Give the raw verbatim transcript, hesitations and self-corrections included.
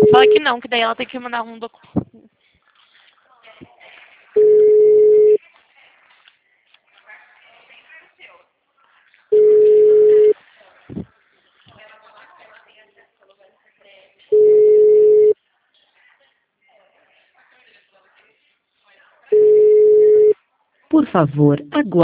Fala que não, que daí ela tem que mandar um documento. Por favor, aguarde.